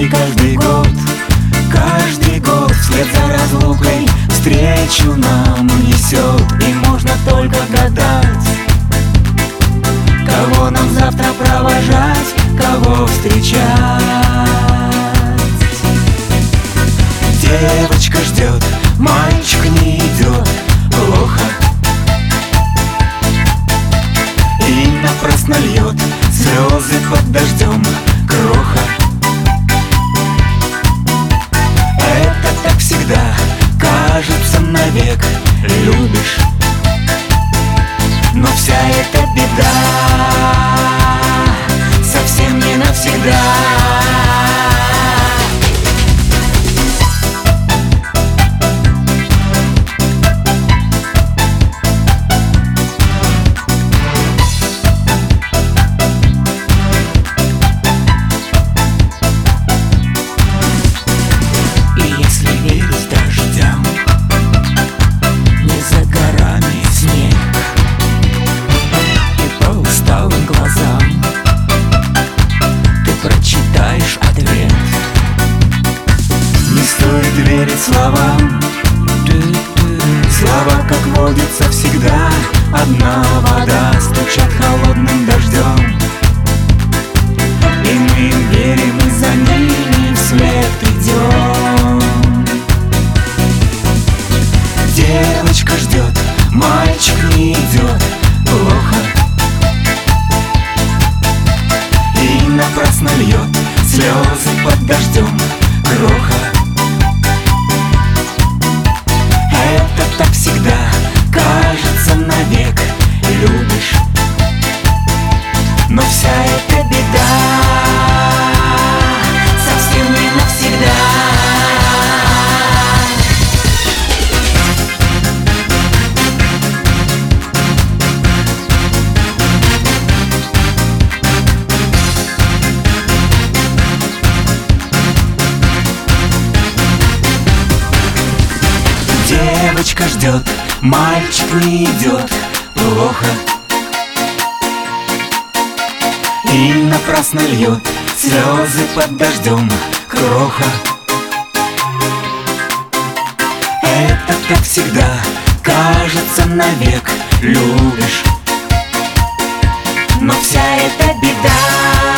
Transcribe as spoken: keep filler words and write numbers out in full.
ней каждый год. Каждый год вслед за разлукой встречу нам несет. И можно только гадать, кого нам завтра провожать, кого встречать. Девочка ждет, мальчик не идет, плохо. И напрасно льет слезы под дождем, кроха. Это так всегда, кажется, навек любишь, но вся эта беда совсем не навсегда. Верить словам, слова, как водится, всегда одна вода, стучат холодным дождем. И мы им верим, и за ними вслед идем. Девочка ждет, мальчик не идет, плохо. И напрасно льет слезы под дождем, кроха. Так всегда, кажется, навек любишь, но вся эта беда совсем не навсегда. Девочка ждет, мальчик не идет, плохо. И напрасно льет слезы под дождем, кроха. Это так всегда, кажется, навек любишь, но вся эта беда